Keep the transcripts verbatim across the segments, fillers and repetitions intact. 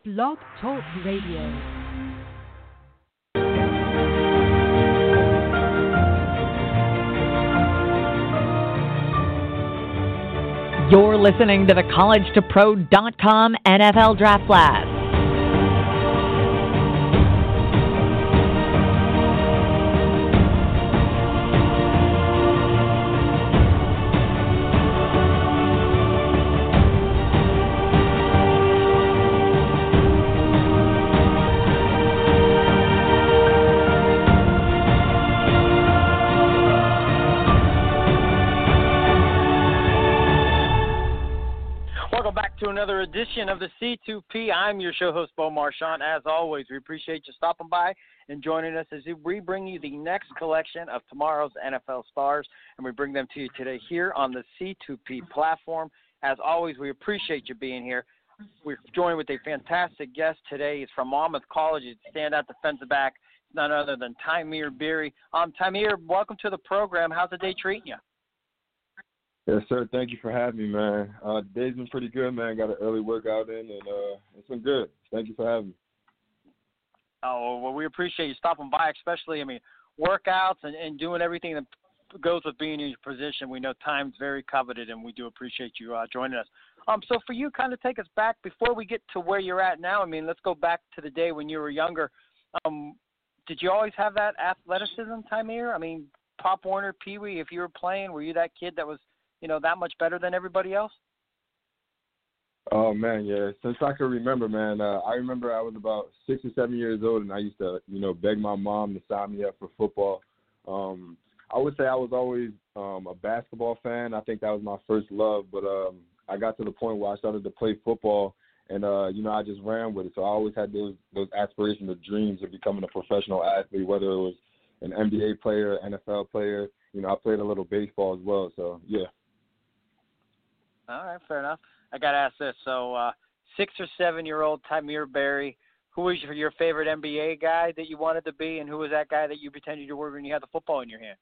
Blog Talk Radio. You're listening to the college to pro dot com N F L Draft Blast. Another edition of the C two P. I'm your show host, Bo Marchant. As always, we appreciate you stopping by and joining us as we bring you the next collection of tomorrow's N F L stars, and we bring them to you today here on the C two P platform. As always, we appreciate you being here. We're joined with a fantastic guest today. He's from Monmouth College. He's a standout defensive back, none other than Tymir Beery. Um, Tymir, welcome to the program. How's the day treating you? Yes, sir. Thank you for having me, man. Uh, the day's been pretty good, man. Got an early workout in, and uh, it's been good. Thank you for having me. Oh, well, we appreciate you stopping by, especially, I mean, workouts and, and doing everything that goes with being in your position. We know time's very coveted, and we do appreciate you uh, joining us. Um, so for you, kind of take us back before we get to where you're at now. I mean, let's go back to the day when you were younger. Um, did you always have that athleticism, Tymir? I mean, Pop Warner, Pee Wee, if you were playing, were you that kid that was – you know, that much better than everybody else? Oh, man, yeah. Since I can remember, man, uh, I remember I was about six or seven years old, and I used to, you know, beg my mom to sign me up for football. Um, I would say I was always um, a basketball fan. I think that was my first love, but um, I got to the point where I started to play football, and, uh, you know, I just ran with it. So I always had those those aspirations or dreams of becoming a professional athlete, whether it was an N B A player, N F L player. You know, I played a little baseball as well, so, yeah. All right, fair enough. I got to ask this. So uh, six- or seven-year-old Tymir Beery, who was your, your favorite N B A guy that you wanted to be, and who was that guy that you pretended to were when you had the football in your hand?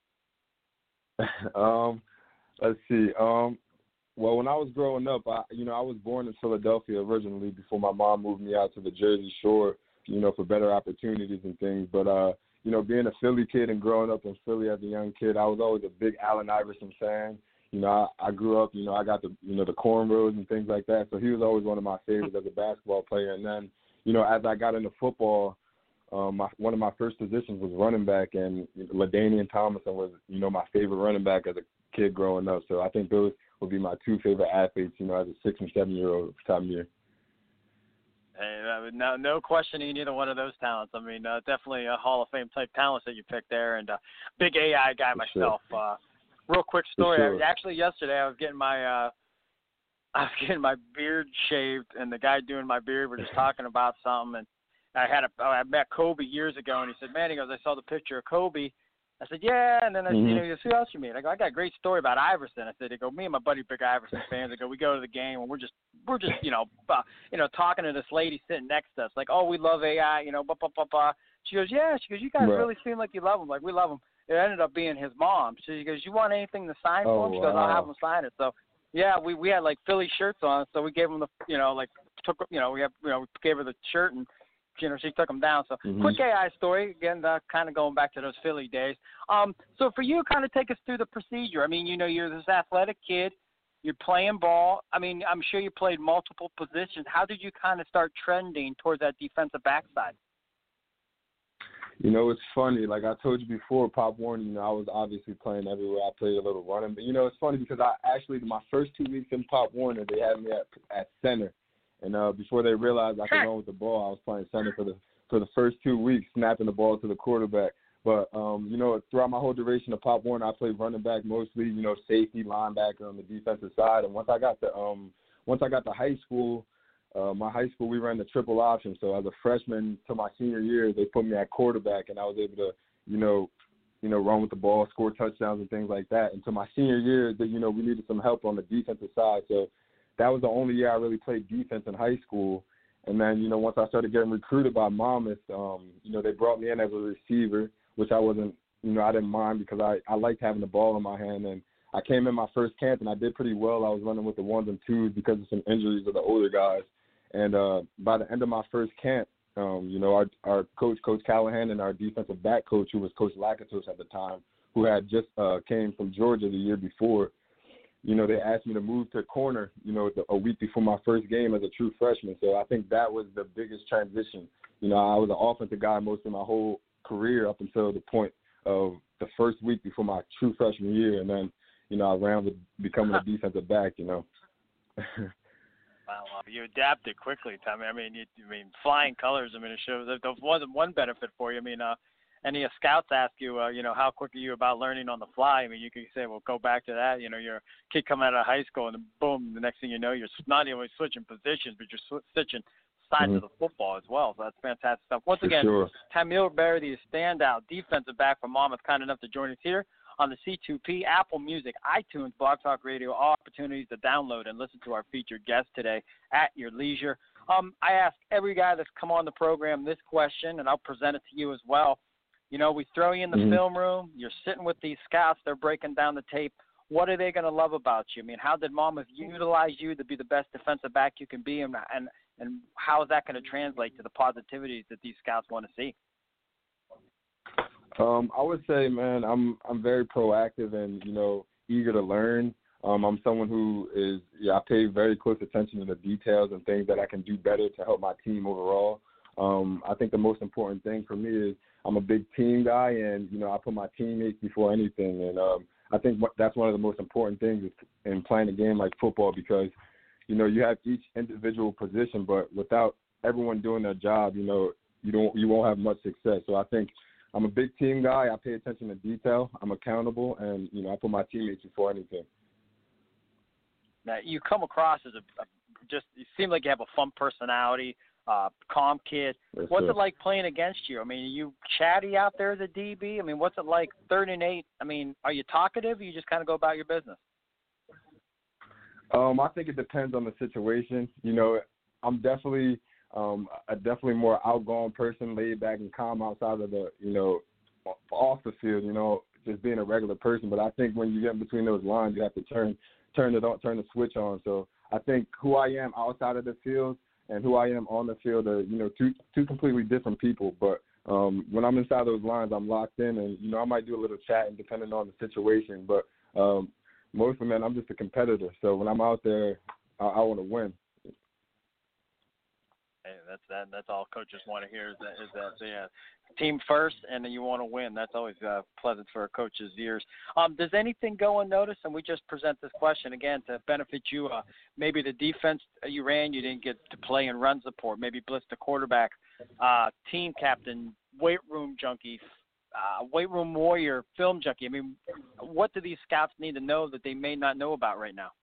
um, let's see. Um, well, when I was growing up, I, you know, I was born in Philadelphia originally before my mom moved me out to the Jersey Shore, you know, for better opportunities and things. But, uh, you know, being a Philly kid and growing up in Philly as a young kid, I was always a big Allen Iverson fan. You know, I, I grew up, you know, I got the, you know, the cornrows and things like that. So he was always one of my favorites as a basketball player. And then, you know, as I got into football, um, my, one of my first positions was running back, and LaDainian Tomlinson was, you know, my favorite running back as a kid growing up. So I think those would be my two favorite athletes, you know, as a six and seven-year-old time of year. Hey, uh, no, no questioning either one of those talents. I mean, uh, definitely a Hall of Fame type talents that you picked there, and uh, big A I guy For myself. Sure. Uh, Real quick story. Sure. I, actually, yesterday I was getting my uh, I was getting my beard shaved, and the guy doing my beard were just talking about something. And I had a I met Kobe years ago, and he said, "Man," he goes, "I saw the picture of Kobe." I said, "Yeah," and then I mm-hmm. said, "You know, he goes, who else you meet?" I go, "I got a great story about Iverson." I said, "They go, me and my buddy, big Iverson fans. I go, we go to the game, and we're just we're just you know uh, you know talking to this lady sitting next to us, like, oh, we love A I, you know, blah blah blah blah." She goes, "Yeah," she goes, "You guys right. really seem like you love him, like we love him." It ended up being his mom. So she goes, "You want anything to sign oh, for him?" She goes, wow. "I'll have him sign it." So, yeah, we, we had, like, Philly shirts on, so we gave him the, you know, like, took, you know, we have, you know, we gave her the shirt, and, you know, she took him down. So, mm-hmm. quick A I story, again, uh, kind of going back to those Philly days. Um, so, for you, kind of take us through the procedure. I mean, you know, you're this athletic kid. You're playing ball. I mean, I'm sure you played multiple positions. How did you kind of start trending towards that defensive backside? You know, it's funny. Like I told you before, Pop Warner, you know, I was obviously playing everywhere. I played a little running. But, you know, it's funny because I actually, my first two weeks in Pop Warner, they had me at, at center. And uh, before they realized I could run with the ball, I was playing center for the for the first two weeks, snapping the ball to the quarterback. But, um, you know, throughout my whole duration of Pop Warner, I played running back mostly, you know, safety, linebacker on the defensive side. And once I got to, um, once I got to high school, Uh, my high school, we ran the triple option. So as a freshman to my senior year, they put me at quarterback, and I was able to, you know, you know, run with the ball, score touchdowns and things like that. And to my senior year, that you know, we needed some help on the defensive side. So that was the only year I really played defense in high school. And then, you know, once I started getting recruited by Monmouth, um, you know, they brought me in as a receiver, which I wasn't, you know, I didn't mind because I, I liked having the ball in my hand. And I came in my first camp, and I did pretty well. I was running with the ones and twos because of some injuries of the older guys. And uh, by the end of my first camp, um, you know, our, our coach, Coach Callahan, and our defensive back coach, who was Coach Lakatos at the time, who had just uh, came from Georgia the year before, you know, they asked me to move to corner, you know, the, a week before my first game as a true freshman. So I think that was the biggest transition. You know, I was an offensive guy most of my whole career up until the point of the first week before my true freshman year. And then, you know, I ran with becoming a defensive back, you know. Wow, you adapted quickly, Tommy. I mean, you, I mean, flying colors. I mean, it shows that there wasn't one benefit for you. I mean, uh, any uh, scouts ask you, uh, you know, how quick are you about learning on the fly? I mean, you could say, well, go back to that. You know, you're a kid coming out of high school, and then boom, the next thing you know, you're not only switching positions, but you're sw- switching sides mm-hmm. of the football as well. So that's fantastic stuff. Once For again, sure. Tamil Berry, the standout defensive back from Monmouth, kind enough to join us here on the C two P, Apple Music, iTunes, Blog Talk Radio, all opportunities to download and listen to our featured guest today at your leisure. Um, I ask every guy that's come on the program this question, and I'll present it to you as well. You know, we throw you in the mm-hmm. film room. You're sitting with these scouts. They're breaking down the tape. What are they going to love about you? I mean, how did Monmouth utilize you to be the best defensive back you can be, and and, and how is that going to translate to the positivities that these scouts want to see? Um, I would say, man, I'm I'm very proactive and, you know, eager to learn. Um, I'm someone who is, yeah, I pay very close attention to the details and things that I can do better to help my team overall. Um, I think the most important thing for me is I'm a big team guy, and, you know, I put my teammates before anything. And um, I think that's one of the most important things in playing a game like football, because, you know, you have each individual position, but without everyone doing their job, you know, you don't you won't have much success. So I think I'm a big team guy. I pay attention to detail. I'm accountable, and, you know, I put my teammates before anything. Now, you come across as a, a just – you seem like you have a fun personality, uh, calm kid. Yes, what's sir. it like playing against you? I mean, are you chatty out there as a D B? I mean, what's it like third and eight? I mean, are you talkative, or you just kind of go about your business? Um, I think it depends on the situation. You know, I'm definitely um, a definitely more outgoing person, laid back and calm outside of the, you know, off the field, you know, just being a regular person. But I think when you get in between those lines, you have to turn turn it on, turn the switch on. So I think who I am outside of the field and who I am on the field are, you know, two two completely different people. But um, when I'm inside those lines, I'm locked in, and, you know, I might do a little chatting depending on the situation. But um, mostly, man, I'm just a competitor. So when I'm out there, I, I want to win. Hey, that's that. That's all coaches want to hear is that is that yeah, team first, and then you want to win. That's always uh, pleasant for a coach's ears. Um, does anything go unnoticed? And we just present this question again to benefit you. Uh, maybe the defense you ran, you didn't get to play in run support. Maybe blitz the quarterback, uh, team captain, weight room junkie, uh, weight room warrior, film junkie. I mean, what do these scouts need to know that they may not know about right now?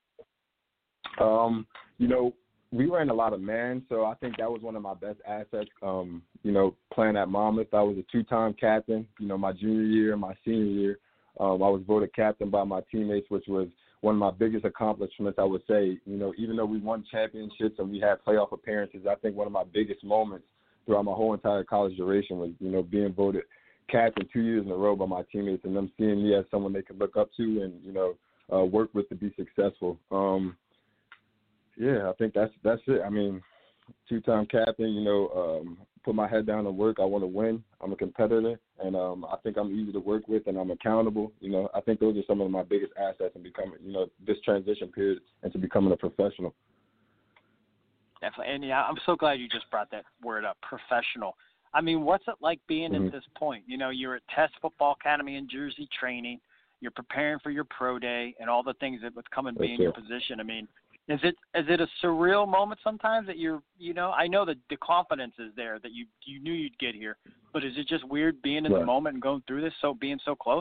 Um, you know. We ran a lot of man, so I think that was one of my best assets, um, you know, playing at Monmouth. I was a two-time captain, you know, my junior year and my senior year. Um, I was voted captain by my teammates, which was one of my biggest accomplishments, I would say. You know, even though we won championships and we had playoff appearances, I think one of my biggest moments throughout my whole entire college duration was, you know, being voted captain two years in a row by my teammates and them seeing me as someone they could look up to and, you know, uh, work with to be successful. Um Yeah, I think that's that's it. I mean, two-time captain, you know, um, put my head down and work. I want to win. I'm a competitor, and um, I think I'm easy to work with, and I'm accountable. You know, I think those are some of my biggest assets in becoming, you know, this transition period into becoming a professional. Definitely. And, yeah, I'm so glad you just brought that word up, professional. I mean, what's it like being mm-hmm. at this point? You know, you're at Test Football Academy in Jersey training. You're preparing for your pro day and all the things that would come and be in your position. I mean, Is it is it a surreal moment sometimes that you're, you know, I know that the confidence is there that you you knew you'd get here, but is it just weird being in right. the moment and going through this, so being so close?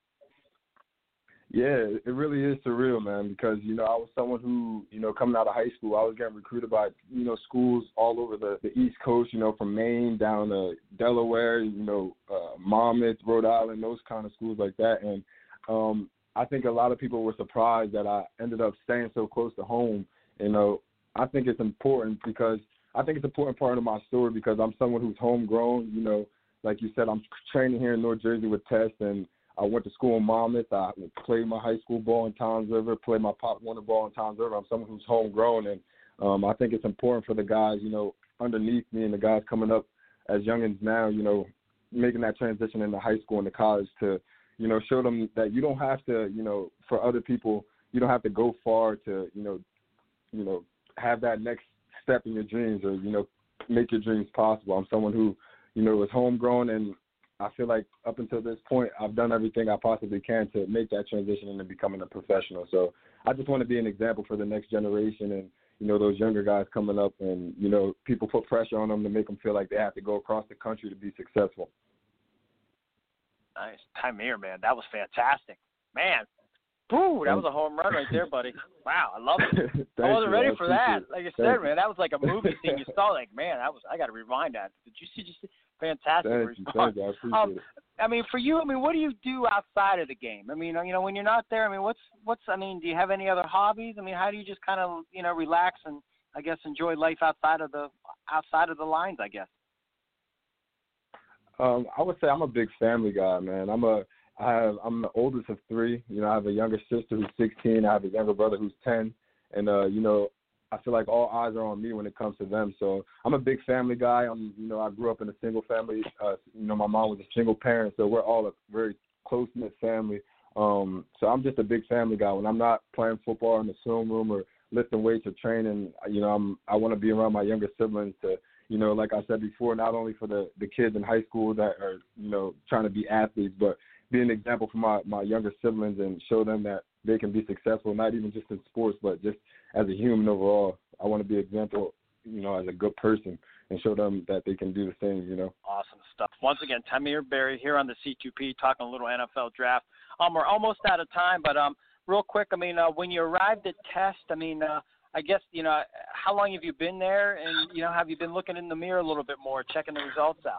Yeah, it really is surreal, man, because, you know, I was someone who, you know, coming out of high school, I was getting recruited by, you know, schools all over the, the East Coast, you know, from Maine down to Delaware, you know, uh, Monmouth, Rhode Island, those kind of schools like that. And um I think a lot of people were surprised that I ended up staying so close to home. You know, I think it's important because I think it's an important part of my story because I'm someone who's homegrown. You know, like you said, I'm training here in North Jersey with Test, and I went to school in Monmouth. I played my high school ball in Toms River, played my Pop Warner ball in Toms River. I'm someone who's homegrown, and um, I think it's important for the guys, you know, underneath me and the guys coming up as youngins now, you know, making that transition into high school and to college to, you know, show them that you don't have to, you know, for other people, you don't have to go far to, you know, you know, have that next step in your dreams or, you know, make your dreams possible. I'm someone who, you know, is homegrown, and I feel like up until this point, I've done everything I possibly can to make that transition into becoming a professional. So I just want to be an example for the next generation and, you know, those younger guys coming up, and, you know, people put pressure on them to make them feel like they have to go across the country to be successful. Nice. Tamir, man, that was fantastic. Man, Boo, that was a home run right there, buddy. Wow, I love it. I wasn't ready for that. Like I said, man, that was like a movie scene. You saw, like, man, that was. I got to rewind that. Did you see? Just fantastic Thank response. You, thank you. I appreciate um, it. I mean, for you, I mean, what do you do outside of the game? I mean, you know, when you're not there, I mean, what's what's? I mean, do you have any other hobbies? I mean, how do you just kind of, you know, relax and I guess enjoy life outside of the outside of the lines? I guess. Um, I would say I'm a big family guy, man. I'm a I have I'm the oldest of three. You know, I have a younger sister who's sixteen. I have a younger brother who's ten, and uh, you know, I feel like all eyes are on me when it comes to them. So I'm a big family guy. I'm, you know, I grew up in a single family. Uh, you know, my mom was a single parent, so we're all a very close knit family. Um, so I'm just a big family guy. When I'm not playing football in the swim room or lifting weights or training, you know, I'm I want to be around my younger siblings to, you know, like I said before, not only for the the kids in high school that are, you know, trying to be athletes, but be an example for my, my younger siblings and show them that they can be successful, not even just in sports, but just as a human overall. I want to be an example, you know, as a good person and show them that they can do the same, you know. Awesome stuff. Once again, Tamir Berry here on the C two P talking a little N F L draft. Um, we're almost out of time, but um, real quick, I mean, uh, when you arrived at Test, I mean, uh, I guess, you know, how long have you been there? And, you know, have you been looking in the mirror a little bit more, checking the results out?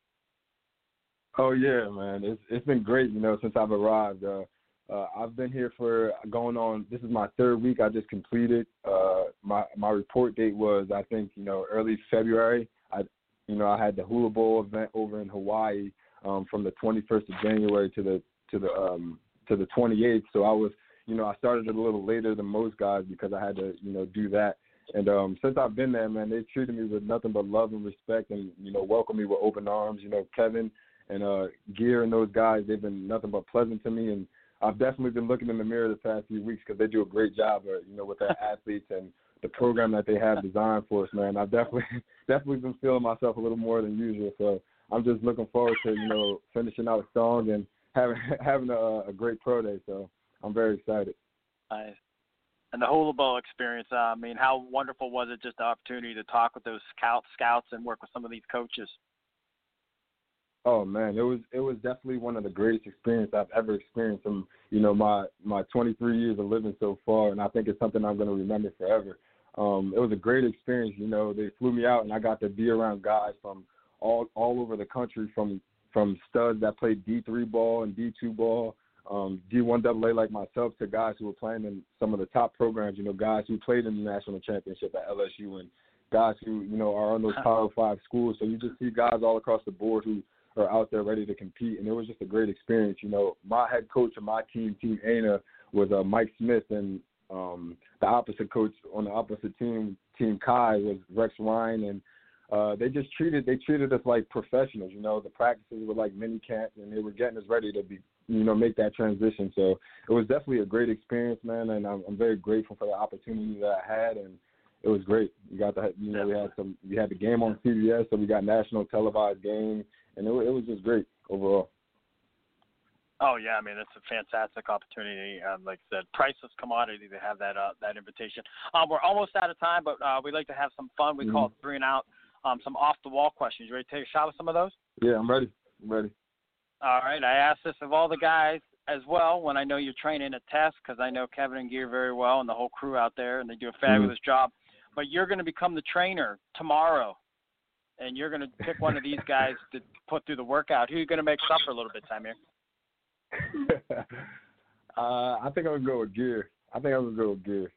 Oh, yeah, man. It's it's been great, you know, since I've arrived. Uh, uh, I've been here for going on, this is my third week I just completed. Uh, my my report date was, I think, you know, early February. I, you know, I had the Hula Bowl event over in Hawaii um, from the twenty-first of January to the to the um, to the twenty-eighth. So I was, you know, I started a little later than most guys because I had to, you know, do that. And um, since I've been there, man, they treated me with nothing but love and respect and, you know, welcomed me with open arms. You know, Kevin and uh, Gear and those guys, they've been nothing but pleasant to me. And I've definitely been looking in the mirror the past few weeks because they do a great job, uh, you know, with their athletes and the program that they have designed for us, man. I've definitely definitely been feeling myself a little more than usual. So I'm just looking forward to, you know, finishing out strong and having having a, a great pro day. So I'm very excited. Nice. And the Hula Bowl experience, uh, I mean, how wonderful was it, just the opportunity to talk with those scout, scouts and work with some of these coaches? Oh man, it was it was definitely one of the greatest experiences I've ever experienced in, you know, my my twenty-three years of living so far, and I think it's something I'm going to remember forever. Um, it was a great experience. You know, they flew me out, and I got to be around guys from all all over the country, from from studs that played D three ball and D two ball, um, D one double A like myself, to guys who were playing in some of the top programs. You know, guys who played in the national championship at L S U, and guys who, you know, are on those Power Five schools. So you just see guys all across the board who are out there ready to compete, and it was just a great experience. You know, my head coach of my team, Team A N A, was uh, Mike Smith, and um, the opposite coach on the opposite team, Team Kai, was Rex Ryan, and uh, they just treated they treated us like professionals. You know, the practices were like mini camps, and they were getting us ready to be, you know, make that transition. So it was definitely a great experience, man, and I'm, I'm very grateful for the opportunity that I had, and it was great. We got the, you know, we had some, we had the game on C B S, so we got national televised game. And it, it was just great overall. Oh, yeah. I mean, it's a fantastic opportunity. Um, like I said, priceless commodity to have that uh, that invitation. Um, we're almost out of time, but uh, we like to have some fun. We mm-hmm. call it three and out, um, some off-the-wall questions. You ready to take a shot with some of those? Yeah, I'm ready. I'm ready. All right. I asked this of all the guys as well when I know you're training at Test, because I know Kevin and Gear very well and the whole crew out there, and they do a fabulous mm-hmm. job. But you're going to become the trainer tomorrow. And you're going to pick one of these guys to put through the workout. Who are you going to make suffer a little bit, Tamir? uh, I think I'm going to go with Gear. I think I'm going to go with Gear.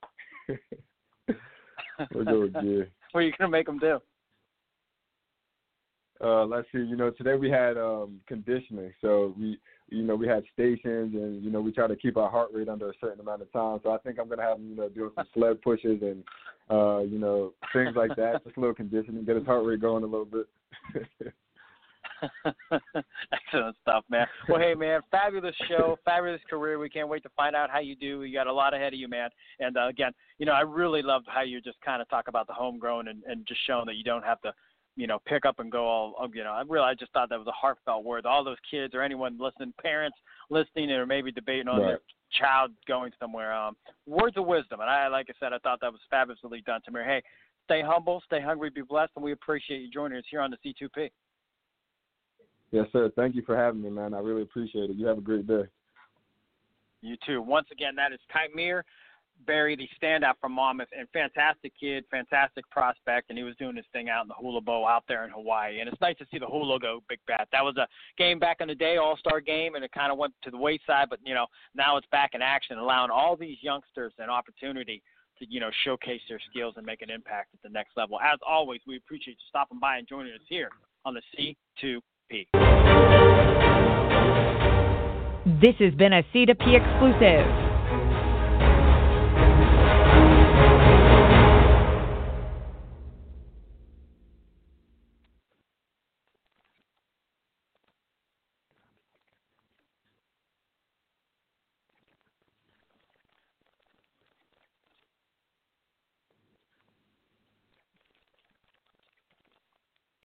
We'll go with Gear. What are you going to make him do? Uh, let's see. You know, today we had um, conditioning, so we, you know, we had stations, and you know, we try to keep our heart rate under a certain amount of time. So I think I'm gonna have him, you know, doing some sled pushes and, uh, you know, things like that. Just a little conditioning, get his heart rate going a little bit. Excellent stuff, man. Well, hey, man, fabulous show, fabulous career. We can't wait to find out how you do. You got a lot ahead of you, man. And, uh, again, you know, I really loved how you just kind of talk about the homegrown and, and just showing that you don't have to, you know, pick up and go all, you know, I really I just thought that was a heartfelt word. All those kids or anyone listening, parents listening or maybe debating on right. their child going somewhere, um, words of wisdom. And I, like I said, I thought that was fabulously done, Tamir. Hey, stay humble, stay hungry, be blessed, and we appreciate you joining us here on the C two P. Yes, sir. Thank you for having me, man. I really appreciate it. You have a great day. You too. Once again, that is Kymir Barry, the standout from Monmouth, and fantastic kid, fantastic prospect, and he was doing his thing out in the hula bowl out there in Hawaii. And it's nice to see the hula go big bat. That was a game back in the day, all-star game, and it kind of went to the wayside, but, you know, now it's back in action, allowing all these youngsters an opportunity to, you know, showcase their skills and make an impact at the next level. As always, we appreciate you stopping by and joining us here on the C two P. This has been a C two P exclusive.